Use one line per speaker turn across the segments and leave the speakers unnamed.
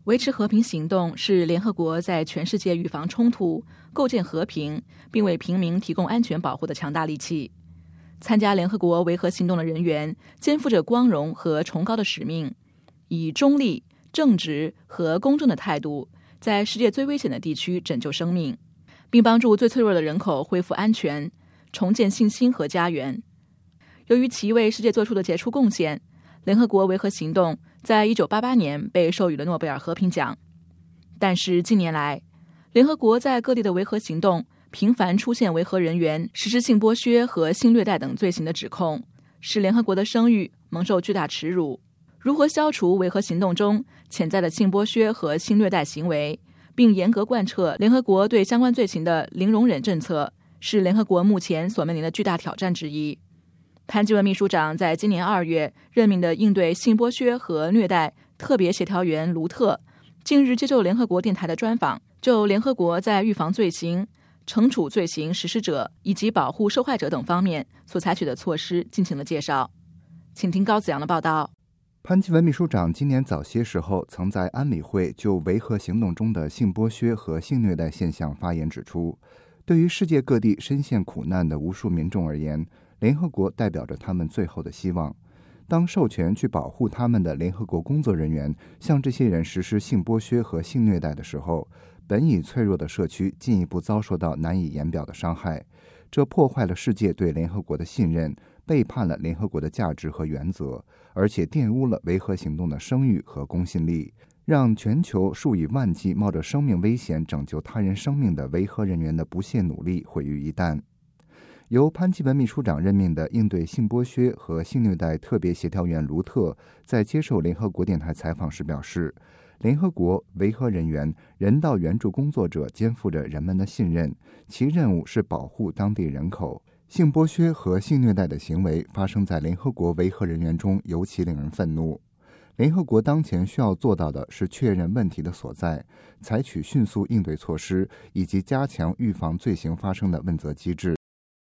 维持和平行动是联合国在全世界预防冲突、构建和平，并为平民提供安全保护的强大利器。参加联合国维和行动的人员肩负着光荣和崇高的使命，以中立、正直和公正的态度，在世界最危险的地区拯救生命，并帮助最脆弱的人口恢复安全，重建信心和家园。由于其为世界做出的杰出贡献，联合国维和行动在1988年被授予了诺贝尔和平奖。但是近年来，联合国在各地的维和行动频繁出现维和人员实施性剥削和性虐待等罪行的指控，使联合国的声誉蒙受巨大耻辱。如何消除维和行动中潜在的性剥削和性虐待行为，并严格贯彻联合国对相关罪行的零容忍政策，是联合国目前所面临的巨大挑战之一。潘基文秘书长在今年2月任命的应对性剥削和虐待特别协调员卢特，近日接受联合国电台的专访，就联合国在预防罪行、惩处罪行实施者以及保护受害者等方面所采取的措施进行了介绍。请听高子阳的报道。
潘基文秘书长今年早些时候曾在安理会就维和行动中的性剥削和性虐待现象发言，指出，对于世界各地深陷苦难的无数民众而言，联合国代表着他们最后的希望。当授权去保护他们的联合国工作人员向这些人实施性剥削和性虐待的时候，本已脆弱的社区进一步遭受到难以言表的伤害，这破坏了世界对联合国的信任，背叛了联合国的价值和原则，而且玷污了维和行动的声誉和公信力，让全球数以万计冒着生命危险拯救他人生命的维和人员的不懈努力毁于一旦。由潘基文秘书长任命的应对性剥削和性虐待特别协调员卢特在接受联合国电台采访时表示，联合国维和人员、人道援助工作者肩负着人们的信任，其任务是保护当地人口。性剥削和性虐待的行为发生在联合国维和人员中尤其令人愤怒。联合国当前需要做到的是确认问题的所在，采取迅速应对措施，以及加强预防罪行发生的问责机制。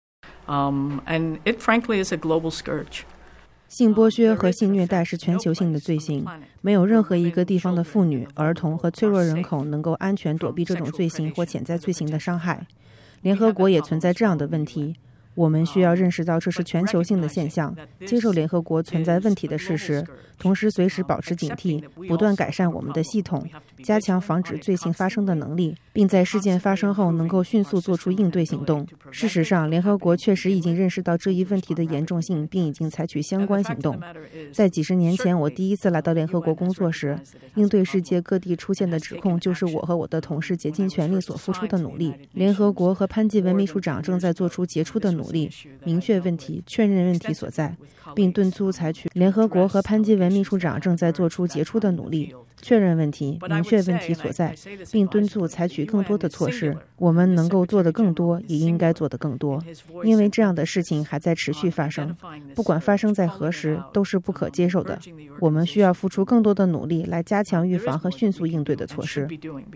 And it frankly is a global scourge.
性剥削和性虐待是全球性的罪行，没有任何一个地方的妇女、儿童和脆弱人口能够安全躲避这种罪行或潜在罪行的伤害。联合国也存在这样的问题，我们需要认识到这是全球性的现象，接受联合国存在问题的事实，同时随时保持警惕，不断改善我们的系统，加强防止罪行发生的能力，并在事件发生后能够迅速做出应对行动。事实上，联合国确实已经认识到这一问题的严重性，并已经采取相关行动。在几十年前，我第一次来到联合国工作时，应对世界各地出现的指控就是我和我的同事竭尽全力所付出的努力。联合国和潘基文秘书长正在做出杰出的努力，明确问题、确认问题所在，并敦促采取。联合国和潘基文秘书长正在做出杰出的努力，确认问题、明确问题所在，并敦促采取更多的措施。我们能够做得更多，也应该做得更多，因为这样的事情还在持续发生，不管发生在何时，都是不可接受的。我们需要付出更多的努力来加强预防和迅速应对的措施。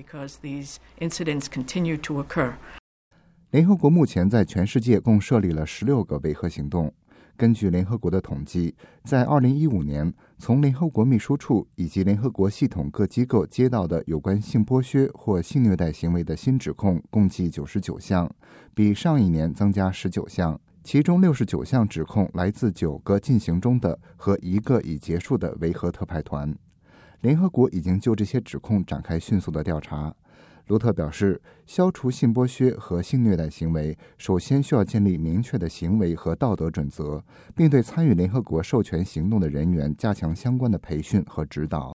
联合国目前在全世界共设立了16个维和行动。根据联合国的统计，在2015年，从联合国秘书处以及联合国系统各机构接到的有关性剥削或性虐待行为的新指控共计99项，比上一年增加19项，其中69项指控来自9个进行中的和1个已结束的维和特派团。联合国已经就这些指控展开迅速的调查。卢特表示，消除性剥削和性虐待行为，首先需要建立明确的行为和道德准则，并对参与联合国授权行动的人员加强相关的培训和指导。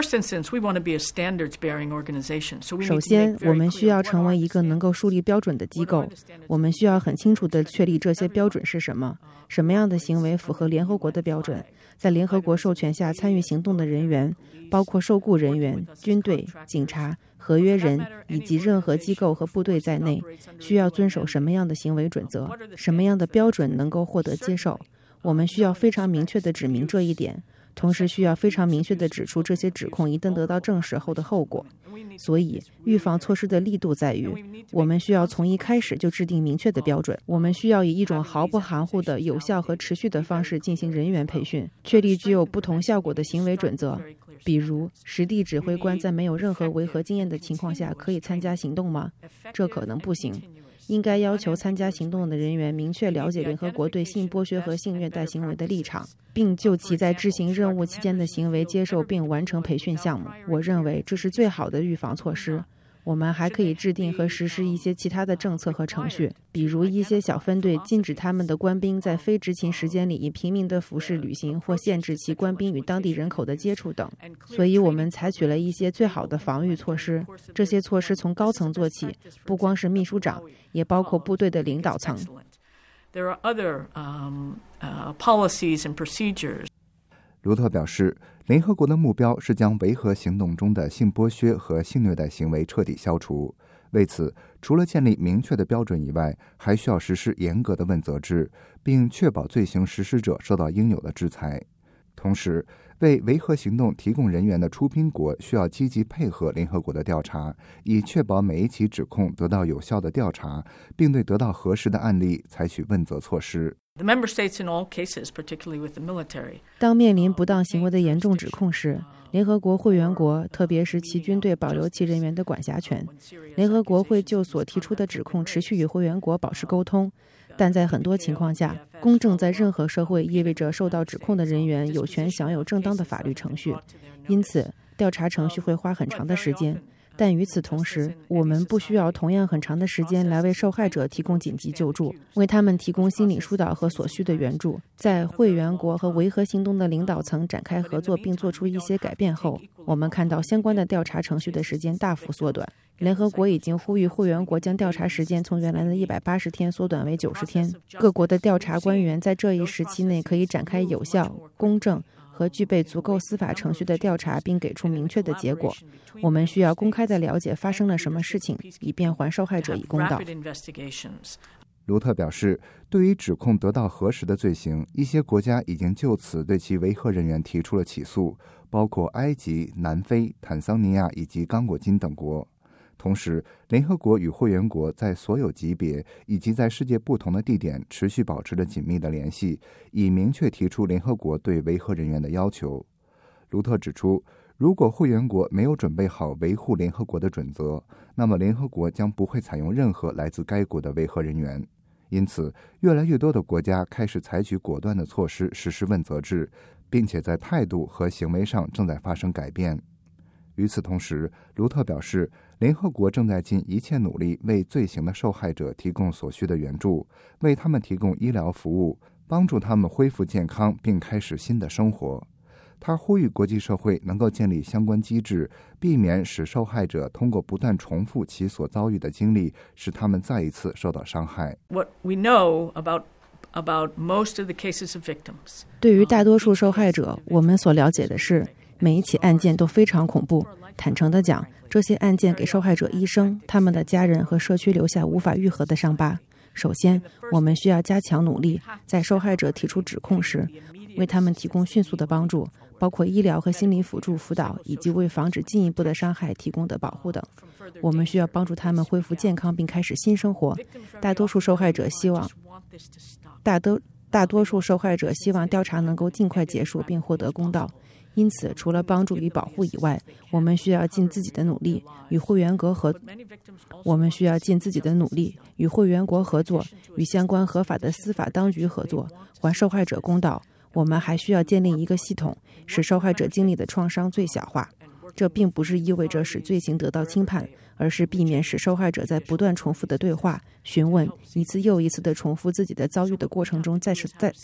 首先，我们需要成为一个能够树立标准的机构。我们需要很清楚地确立这些标准是什么，什么样的行为符合联合国的标准。在联合国授权下参与行动的人员，包括受雇人员、军队、警察、合约人以及任何机构和部队在内，需要遵守什么样的行为准则，什么样的标准能够获得接受。我们需要非常明确地指明这一点，同时需要非常明确地指出这些指控一旦得到证实后的后果。所以，预防措施的力度在于，我们需要从一开始就制定明确的标准。我们需要以一种毫不含糊的、有效和持续的方式进行人员培训，确立具有不同效果的行为准则。 比如，实地指挥官在没有任何维和经验的情况下可以参加行动吗？这可能不行。应该要求参加行动的人员明确了解联合国对性剥削和性虐待行为的立场，并就其在执行任务期间的行为接受并完成培训项目。我认为这是最好的预防措施。我们还可以制定和实施一些其他的政策和程序，比如一些小分队禁止他们的官兵在非执勤时间里以平民的服饰旅行，或限制其官兵与当地人口的接触等。所以我们采取了一些最好的防御措施，这些措施从高层做起，不光是秘书长，也包括部队的领导层。
卢特表示，联合国的目标是将维和行动中的性剥削和性虐待行为彻底消除。为此，除了建立明确的标准以外，还需要实施严格的问责制，并确保罪行实施者受到应有的制裁。同时，为维和行动提供人员的出兵国需要积极配合联合国的调查，以确保每一起指控得到有效的调查，并对得到核实的案例采取问责措施。
当面临不当行为的严重指控时，联合国会员国，特别是其军队，保留其人员的管辖权。联合国会就所提出的指控持续与会员国保持沟通，但在很多情况下，公正在任何社会意味着受到指控的人员有权享有正当的法律程序，因此调查程序会花很长的时间。但与此同时，我们不需要同样很长的时间来为受害者提供紧急救助，为他们提供心理疏导和所需的援助。在会员国和维和行动的领导层展开合作并做出一些改变后，我们看到相关的调查程序的时间大幅缩短。联合国已经呼吁会员国将调查时间从原来的180天缩短为90天。各国的调查官员在这一时期内可以展开有效、公正和具备足够司法程序的调查，并给出明确的结果。我们需要公开地了解发生了什么事情，以便还受害者以公道。
卢特表示，对于指控得到核实的罪行，一些国家已经就此对其维和人员提出了起诉，包括埃及、南非、坦桑尼亚以及刚果金等国。同时，联合国与会员国在所有级别以及在世界不同的地点持续保持着紧密的联系，以明确提出联合国对维和人员的要求。卢特指出，如果会员国没有准备好维护联合国的准则，那么联合国将不会采用任何来自该国的维和人员。因此，越来越多的国家开始采取果断的措施实施问责制，并且在态度和行为上正在发生改变。与此同时，卢特表示，联合国正在尽一切努力为罪行的受害者提供所需的援助，为他们提供医疗服务，帮助他们恢复健康并开始新的生活。他呼吁国际社会能够建立相关机制，避免使受害者通过不断重复其所遭遇的经历，使他们再一次受到伤害。
对于大多数受害者，我们所了解的是，每一起案件都非常恐怖。坦诚地讲，这些案件给受害者医生、他们的家人和社区留下无法愈合的伤疤。首先，我们需要加强努力，在受害者提出指控时，为他们提供迅速的帮助，包括医疗和心理辅助辅导，以及为防止进一步的伤害提供的保护等。我们需要帮助他们恢复健康并开始新生活。大多数受害者希望调查能够尽快结束并获得公道。因此，除了帮助与保护以外，我们需要尽自己的努力与会员国合作，与相关合法的司法当局合作，还受害者公道。我们还需要建立一个系统，使受害者经历的创伤最小化。这并不是意味着使罪行得到轻判，而是避免使受害者在不断重复的对话、询问、一次又一次的重复自己的遭遇的过程中再受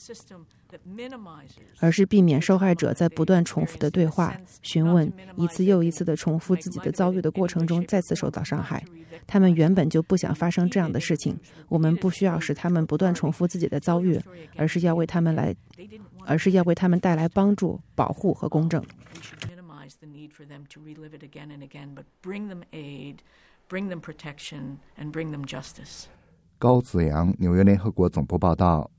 到伤害。他们原本就不想发生这样的事情，我们不需要使他们不断重复自己的遭遇，而是要为他们带来帮助、保护和公正。
高子阳，纽约联合国总部报道。